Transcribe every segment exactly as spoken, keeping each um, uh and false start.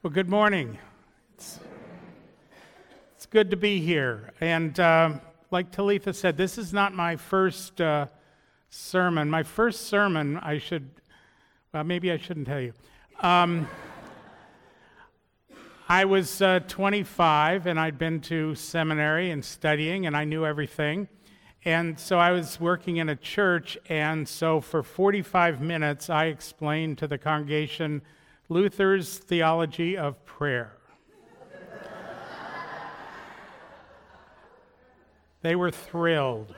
Well, good morning. It's, it's good to be here. And uh, like Talitha said, this is not my first uh, sermon. My first sermon, I should, well, maybe I shouldn't tell you. Um, I was uh, twenty-five, and I'd been to seminary and studying, and I knew everything. And so I was working in a church, and so for forty-five minutes, I explained to the congregation Luther's theology of prayer. They were thrilled.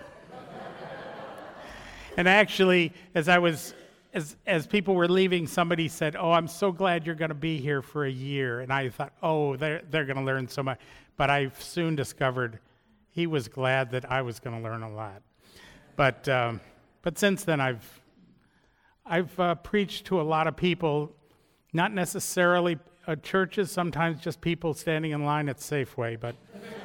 And actually, as I was, as as people were leaving, somebody said, "Oh, I'm so glad you're going to be here for a year." And I thought, "Oh, they're they're going to learn so much." But I soon discovered he was glad that I was going to learn a lot. But um, but since then, I've I've uh, preached to a lot of people. Not necessarily uh, churches, sometimes just people standing in line at Safeway. But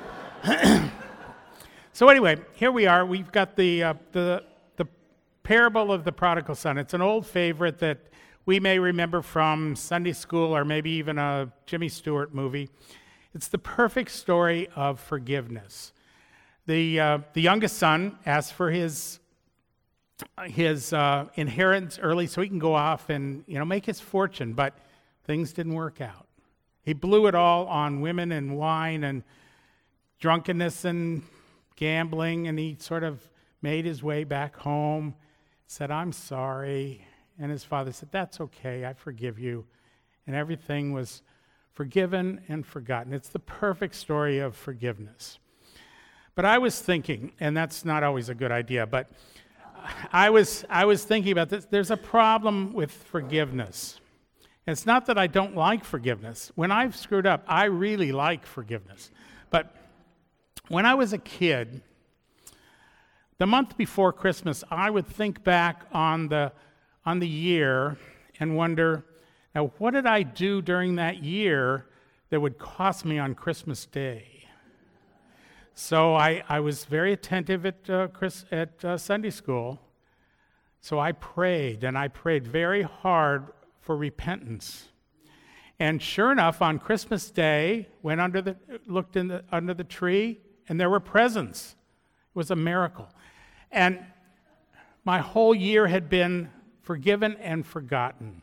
so anyway, here we are. We've got the uh, the the parable of the prodigal son. It's an old favorite that we may remember from Sunday school or maybe even a Jimmy Stewart movie. It's the perfect story of forgiveness. The uh, the youngest son asks for his his uh, inheritance early so he can go off and, you know, make his fortune, but things didn't work out. He blew it all on women and wine and drunkenness and gambling, and he sort of made his way back home, said, "I'm sorry." And his father said, "That's okay, I forgive you." And everything was forgiven and forgotten. It's the perfect story of forgiveness. But I was thinking, and that's not always a good idea, but I was I was thinking about this. There's a problem with forgiveness. It's not that I don't like forgiveness. When I've screwed up, I really like forgiveness. But when I was a kid, the month before Christmas, I would think back on the on the year and wonder, now what did I do during that year that would cost me on Christmas Day? So I, I was very attentive at uh, Chris, at uh, Sunday school. So I prayed, and I prayed very hard for repentance. And sure enough, on Christmas Day, went under the looked in the under the tree, and there were presents. It was a miracle. And my whole year had been forgiven and forgotten.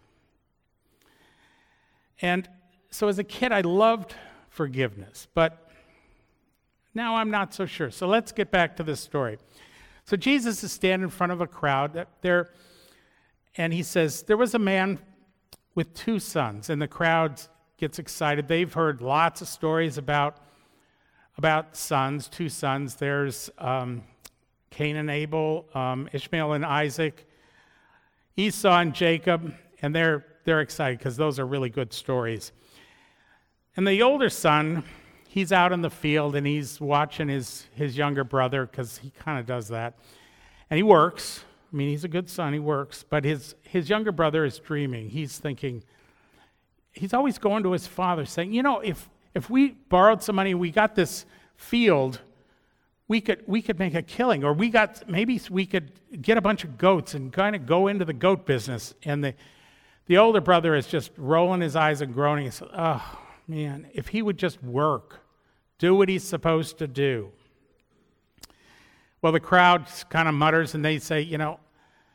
And so as a kid, I loved forgiveness, but now I'm not so sure. So let's get back to this story. So Jesus is standing in front of a crowd there, and he says, there was a man with two sons, and the crowd gets excited. They've heard lots of stories about, about sons, two sons. There's um, Cain and Abel, um, Ishmael and Isaac, Esau and Jacob, and they're, they're excited because those are really good stories. And the older son, he's out in the field, and he's watching his, his younger brother, because he kind of does that. And he works. I mean, he's a good son. He works. But his, his younger brother is dreaming. He's thinking, he's always going to his father saying, you know, if if we borrowed some money, we got this field, we could we could make a killing. Or we got, maybe we could get a bunch of goats and kind of go into the goat business. And the, the older brother is just rolling his eyes and groaning. He says, oh, man, if he would just work. Do what he's supposed to do. Well, the crowd kind of mutters, and they say, you know,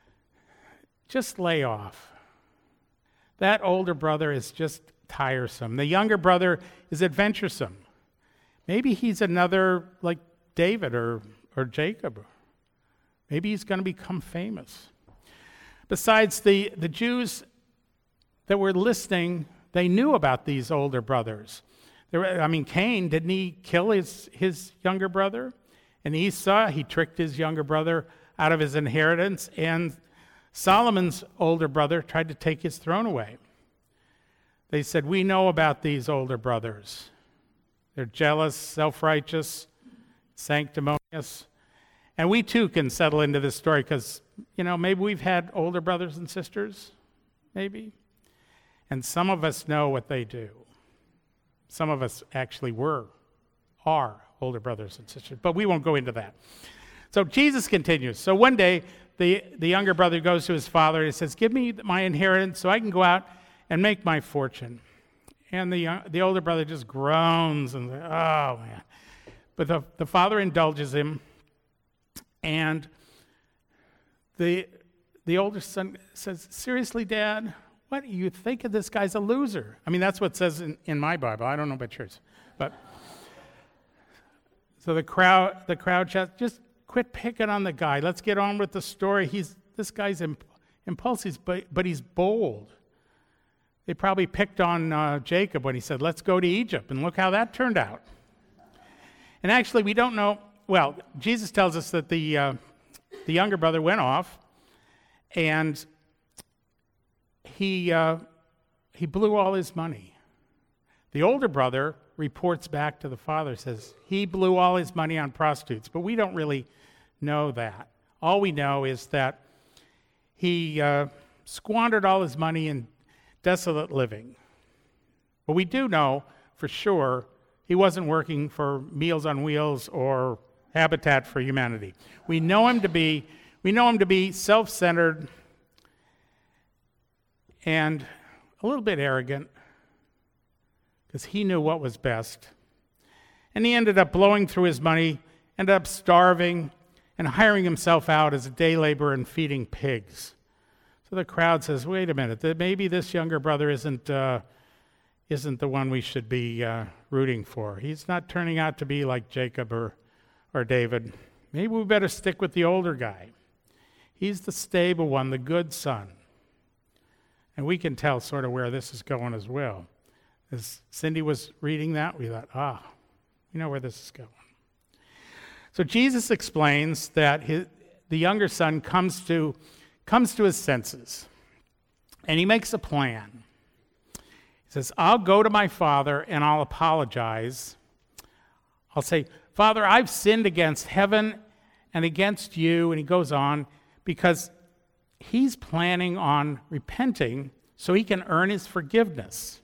just lay off. That older brother is just tiresome. The younger brother is adventuresome. Maybe he's another like David or, or Jacob. Maybe he's going to become famous. Besides, the, the Jews that were listening, they knew about these older brothers. There, I mean, Cain, didn't he kill his, his younger brother? And Esau, he tricked his younger brother out of his inheritance. And Solomon's older brother tried to take his throne away. They said, we know about these older brothers. They're jealous, self-righteous, sanctimonious. And we too can settle into this story because, you know, maybe we've had older brothers and sisters, maybe. And some of us know what they do. Some of us actually were, are older brothers and sisters, but we won't go into that. So Jesus continues. So one day, the, the younger brother goes to his father and he says, give me my inheritance so I can go out and make my fortune. And the young, the older brother just groans and, oh, man. But the, the father indulges him, and the, the older son says, seriously, Dad, what do you think of this guy's a loser? I mean, that's what it says in, in my Bible. I don't know about yours. But so the crowd, the crowd shouts, just quit picking on the guy. Let's get on with the story. He's this guy's imp- impulsive, but but he's bold. They probably picked on uh, Jacob when he said, let's go to Egypt, and look how that turned out. And actually, we don't know. Well, Jesus tells us that the uh, the younger brother went off, and he uh, he blew all his money. The older brother reports back to the father, says he blew all his money on prostitutes, but we don't really know that. All we know is that he uh, squandered all his money in desolate living. But we do know for sure he wasn't working for Meals on Wheels or Habitat for Humanity. We know him to be we know him to be self-centered and a little bit arrogant, because he knew what was best. And he ended up blowing through his money, ended up starving, and hiring himself out as a day laborer and feeding pigs. So the crowd says, wait a minute, maybe this younger brother isn't uh, isn't the one we should be uh, rooting for. He's not turning out to be like Jacob or, or David. Maybe we better stick with the older guy. He's the stable one, the good son. And we can tell sort of where this is going as well. As Cindy was reading that, we thought, ah, we know where this is going. So Jesus explains that his, the younger son comes to, comes to his senses, and he makes a plan. He says, I'll go to my father and I'll apologize. I'll say, Father, I've sinned against heaven and against you, and he goes on, because he's planning on repenting so he can earn his forgiveness.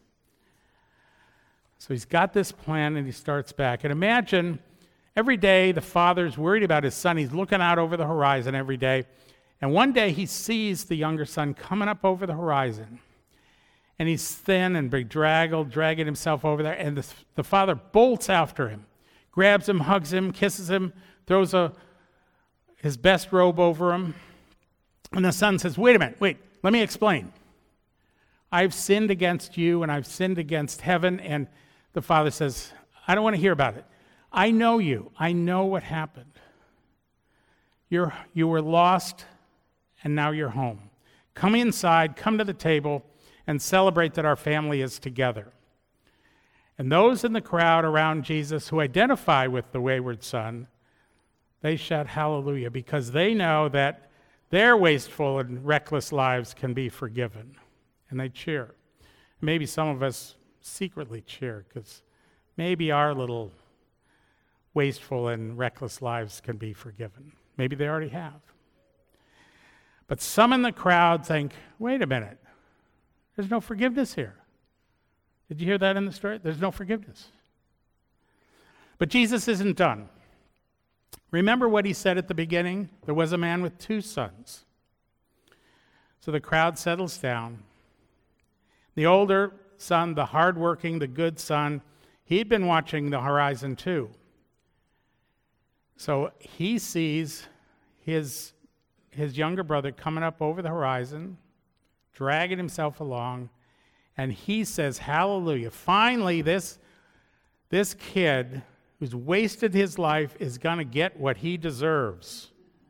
So he's got this plan, and he starts back. And imagine every day the father's worried about his son. He's looking out over the horizon every day. And one day he sees the younger son coming up over the horizon. And he's thin and bedraggled, dragging himself over there. And the, the father bolts after him, grabs him, hugs him, kisses him, throws a, his best robe over him. And the son says, wait a minute, wait, let me explain. I've sinned against you, and I've sinned against heaven. And the father says, I don't want to hear about it. I know you. I know what happened. You're, you were lost, and now you're home. Come inside, come to the table, and celebrate that our family is together. And those in the crowd around Jesus who identify with the wayward son, they shout hallelujah, because they know that their wasteful and reckless lives can be forgiven. And they cheer. Maybe some of us secretly cheer, because maybe our little wasteful and reckless lives can be forgiven. Maybe they already have. But some in the crowd think, wait a minute, there's no forgiveness here. Did you hear that in the story? There's no forgiveness. But Jesus isn't done. Remember what he said at the beginning? There was a man with two sons. So the crowd settles down. The older son, the hardworking, the good son, he'd been watching the horizon too. So he sees his, his younger brother coming up over the horizon, dragging himself along, and he says, hallelujah. Finally, this, this kid who's wasted his life is going to get what he deserves.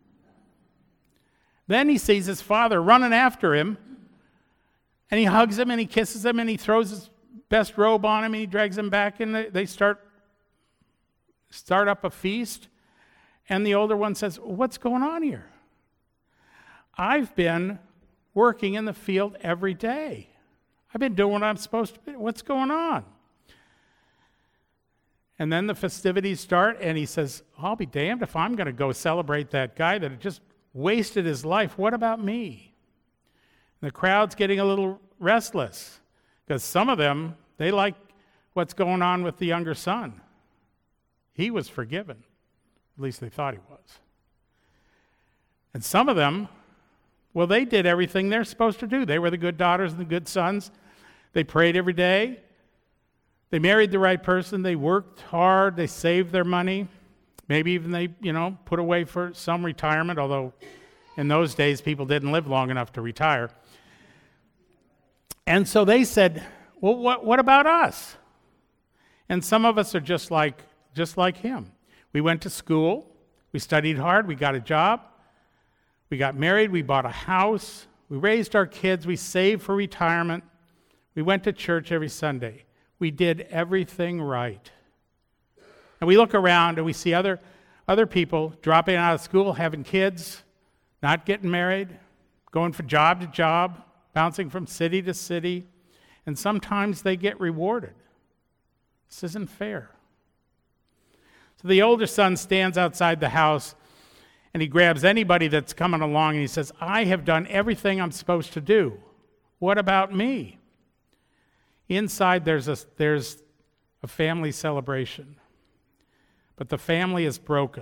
Then he sees his father running after him, and he hugs him, and he kisses him, and he throws his best robe on him, and he drags him back, and they start, start up a feast. And the older one says, what's going on here? I've been working in the field every day. I've been doing what I'm supposed to do. What's going on? And then the festivities start, and he says, I'll be damned if I'm going to go celebrate that guy that had just wasted his life. What about me? And the crowd's getting a little restless, because some of them, they like what's going on with the younger son. He was forgiven. At least they thought he was. And some of them, well, they did everything they're supposed to do. They were the good daughters and the good sons. They prayed every day. They married the right person. They worked hard. They saved their money. Maybe even they, you know, put away for some retirement, although in those days people didn't live long enough to retire. And so they said, well, what, what about us? And some of us are just like, just like him. We went to school. We studied hard. We got a job. We got married. We bought a house. We raised our kids. We saved for retirement. We went to church every Sunday. We did everything right. And we look around and we see other, other people dropping out of school, having kids, not getting married, going from job to job, bouncing from city to city, and sometimes they get rewarded. This isn't fair. So the older son stands outside the house and he grabs anybody that's coming along and he says, I have done everything I'm supposed to do. What about me? Inside there's a, there's a family celebration. But the family is broken.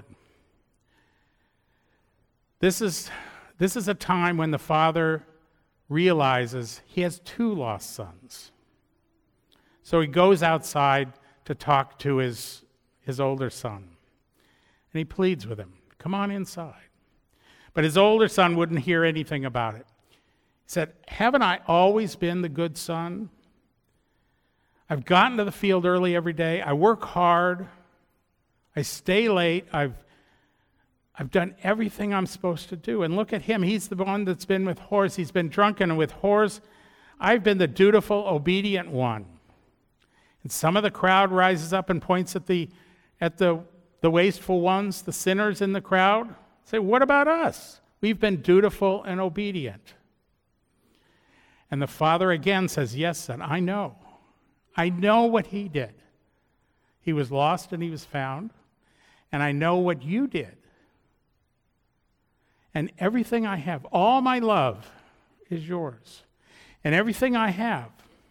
This is, this is a time when the father realizes he has two lost sons. So he goes outside to talk to his, his older son. And he pleads with him, come on inside. But his older son wouldn't hear anything about it. He said, haven't I always been the good son? I've gotten to the field early every day. I work hard. I stay late. I've, I've done everything I'm supposed to do. And look at him. He's the one that's been with whores. He's been drunken and with whores. I've been the dutiful, obedient one. And some of the crowd rises up and points at the, at the, the wasteful ones, the sinners in the crowd. Say, what about us? We've been dutiful and obedient. And the father again says, yes, son, I know. I know what he did. He was lost and he was found. And I know what you did. And everything I have, all my love is yours. And everything I have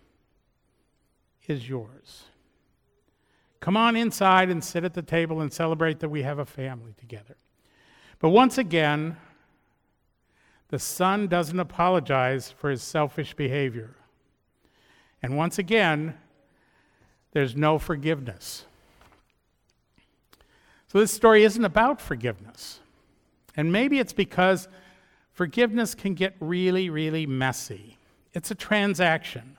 is yours. Come on inside and sit at the table and celebrate that we have a family together. But once again, the son doesn't apologize for his selfish behavior. And once again, there's no forgiveness. So this story isn't about forgiveness. And maybe it's because forgiveness can get really, really messy. It's a transaction.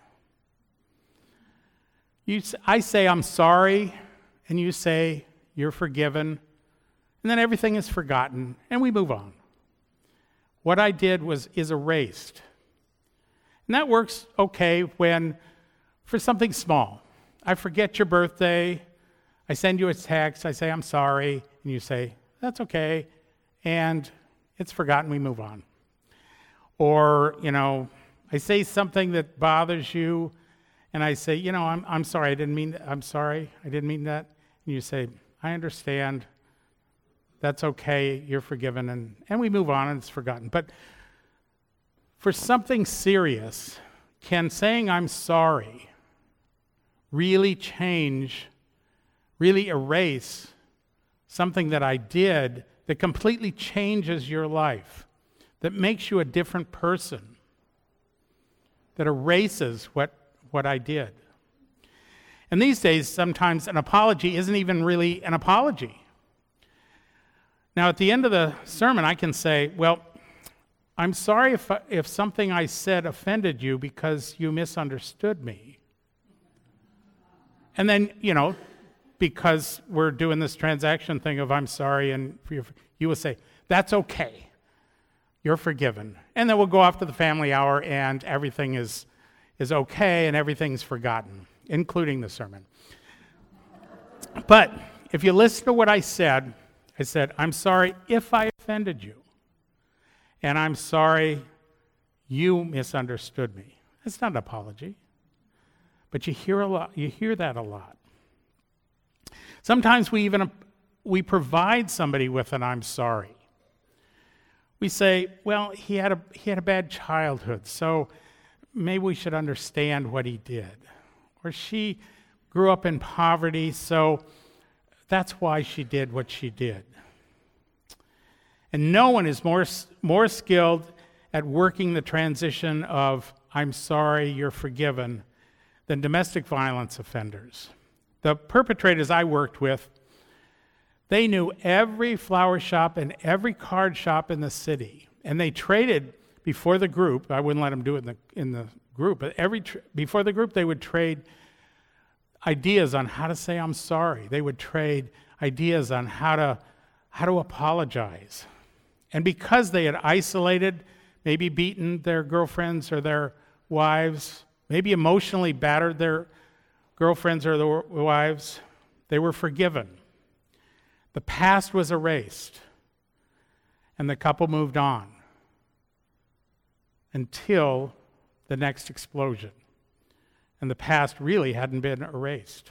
You, I say, I'm sorry, and you say, you're forgiven, and then everything is forgotten, and we move on. What I did was is erased. And that works okay when, for something small. I forget your birthday, I send you a text, I say, I'm sorry, and you say, that's okay, and it's forgotten, we move on. Or, you know, I say something that bothers you, and I say, you know, I'm I'm sorry, I didn't mean that. I'm sorry, I didn't mean that. And you say, I understand, that's okay, you're forgiven, and, and we move on, and it's forgotten. But for something serious, can saying I'm sorry really change, really erase something that I did that completely changes your life, that makes you a different person, that erases what, what I did? And these days, sometimes an apology isn't even really an apology. Now, at the end of the sermon, I can say, well, I'm sorry if, if something I said offended you because you misunderstood me. And then, you know, because we're doing this transaction thing of I'm sorry, and you will say, that's okay. You're forgiven. And then we'll go off to the family hour, and everything is, is okay, and everything's forgotten, including the sermon. But if you listen to what I said, I said, I'm sorry if I offended you. And I'm sorry you misunderstood me. That's not an apology. But you hear a lot, you hear that a lot. Sometimes we even we provide somebody with an I'm sorry. We say, well, he had a he had a bad childhood, so maybe we should understand what he did. Or she grew up in poverty, so that's why she did what she did. And no one is more, more skilled at working the transition of I'm sorry, you're forgiven, than domestic violence offenders. The perpetrators I worked with, they knew every flower shop and every card shop in the city, and they traded before the group. I wouldn't let them do it in the, in the group, but every tr- before the group, they would trade ideas on how to say I'm sorry. They would trade ideas on how to how to apologize. And because they had isolated, maybe beaten their girlfriends or their wives, maybe emotionally battered their girlfriends or their wives, they were forgiven. The past was erased, and the couple moved on until the next explosion. And the past really hadn't been erased.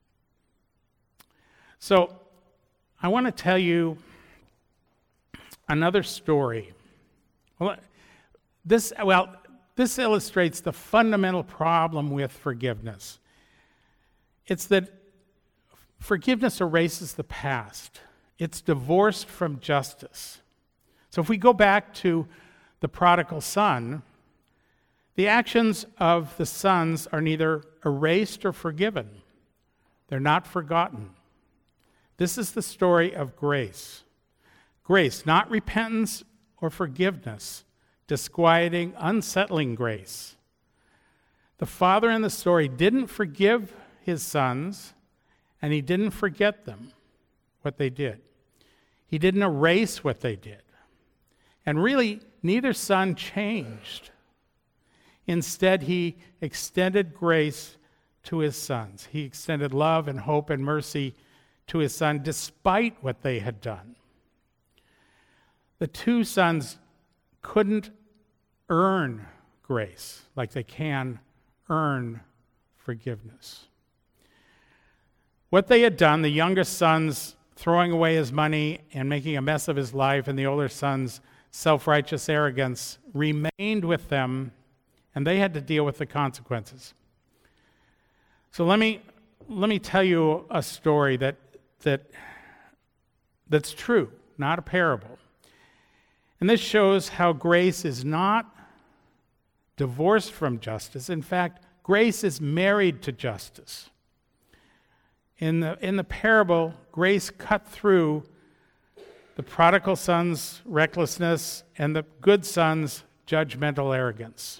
So, I want to tell you another story. Well, this, well, this illustrates the fundamental problem with forgiveness. It's that forgiveness erases the past. It's divorced from justice. So if we go back to the prodigal son, the actions of the sons are neither erased or forgiven. They're not forgotten. This is the story of grace. Grace, not repentance or forgiveness, disquieting, unsettling grace. The father in the story didn't forgive his sons, and he didn't forget them, what they did. He didn't erase what they did. And really, neither son changed. Instead, he extended grace to his sons. He extended love and hope and mercy to his son despite what they had done. The two sons couldn't earn grace like they can earn forgiveness. What they had done, the youngest son's throwing away his money and making a mess of his life, and the older son's self-righteous arrogance, remained with them, and they had to deal with the consequences. So let me let me tell you a story that that that's true, not a parable. And this shows how grace is not divorced from justice. In fact, grace is married to justice. In the in the parable, grace cut through the prodigal son's recklessness and the good son's judgmental arrogance.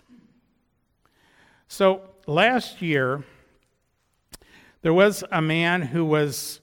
So last year, there was a man who was,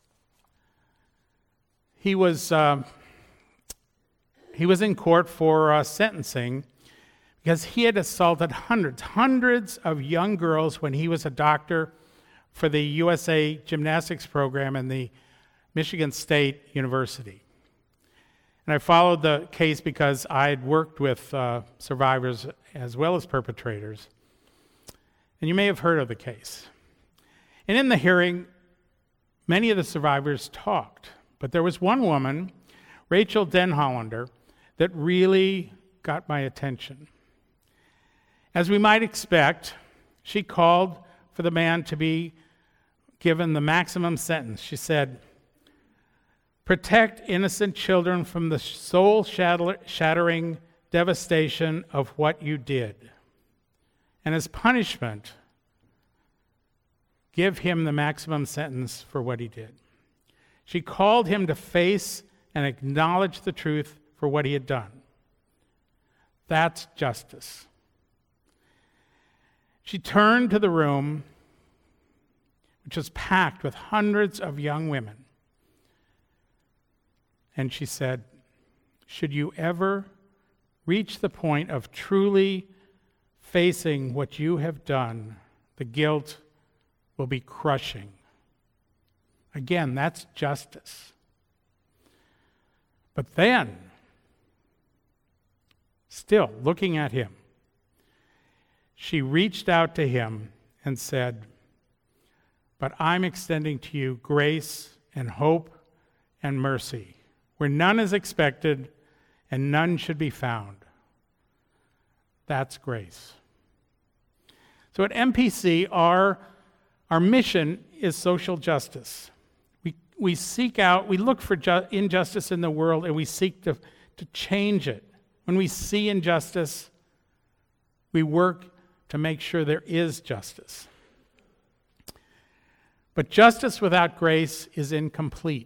he was, uh, he was in court for uh, sentencing because he had assaulted hundreds, hundreds of young girls when he was a doctor for the U S A gymnastics program in the Michigan State University. And I followed the case because I had worked with uh, survivors as well as perpetrators. And you may have heard of the case. And in the hearing, many of the survivors talked. But there was one woman, Rachel Denhollander, that really got my attention. As we might expect, she called for the man to be given the maximum sentence. She said, "Protect innocent children from the soul-shattering devastation of what you did. And as punishment, give him the maximum sentence for what he did." She called him to face and acknowledge the truth for what he had done. That's justice. She turned to the room, which was packed with hundreds of young women, and she said, "Should you ever reach the point of truly facing what you have done, the guilt will be crushing." Again, that's justice. But then, still looking at him, she reached out to him and said, "But I'm extending to you grace and hope and mercy, where none is expected and none should be found." That's grace. So at M P C, our, our mission is social justice. We, we seek out, we look for ju- injustice in the world, and we seek to, to change it. When we see injustice, we work to make sure there is justice. But justice without grace is incomplete.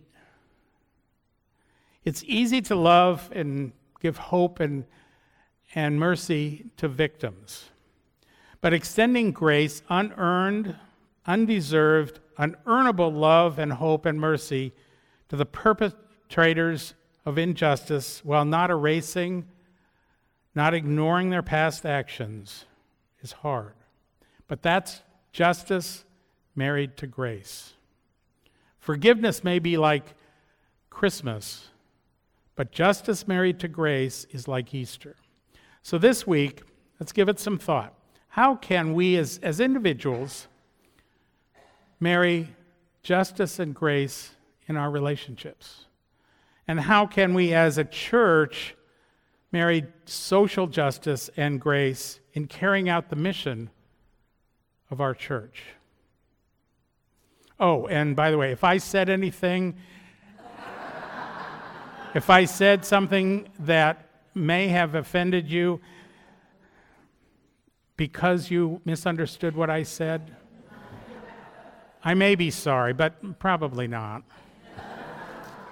It's easy to love and give hope and, and mercy to victims. But extending grace, unearned, undeserved, unearnable love and hope and mercy to the perpetrators of injustice while not erasing, not ignoring their past actions is hard. But that's justice married to grace. Forgiveness may be like Christmas, but justice married to grace is like Easter. So this week, let's give it some thought. How can we as, as individuals marry justice and grace in our relationships? And how can we as a church marry social justice and grace in carrying out the mission of our church? Oh, and by the way, if I said anything, if I said something that may have offended you because you misunderstood what I said, I may be sorry, but probably not.